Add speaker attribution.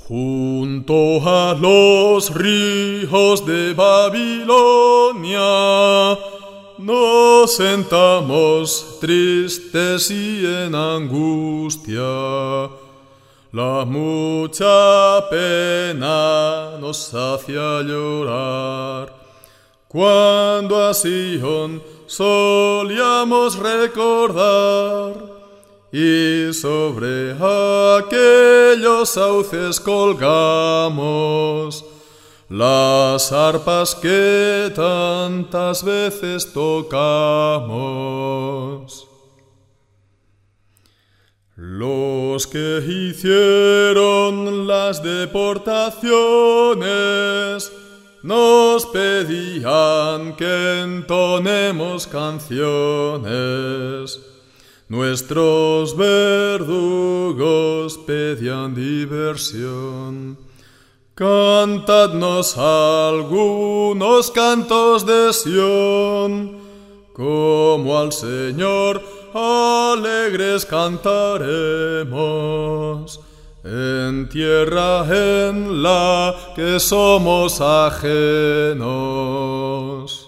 Speaker 1: Junto a los ríos de Babilonia nos sentamos tristes y en angustia. La mucha pena nos hacía llorar. Cuando a Sion solíamos recordar y sobre aquellos sauces colgamos las arpas que tantas veces tocamos. Los que hicieron las deportaciones nos pedían que entonemos canciones. Nuestros verdugos pedían diversión. Cantadnos algunos cantos de Sión, como al Señor alegres cantaremos, en tierra en la que somos ajenos.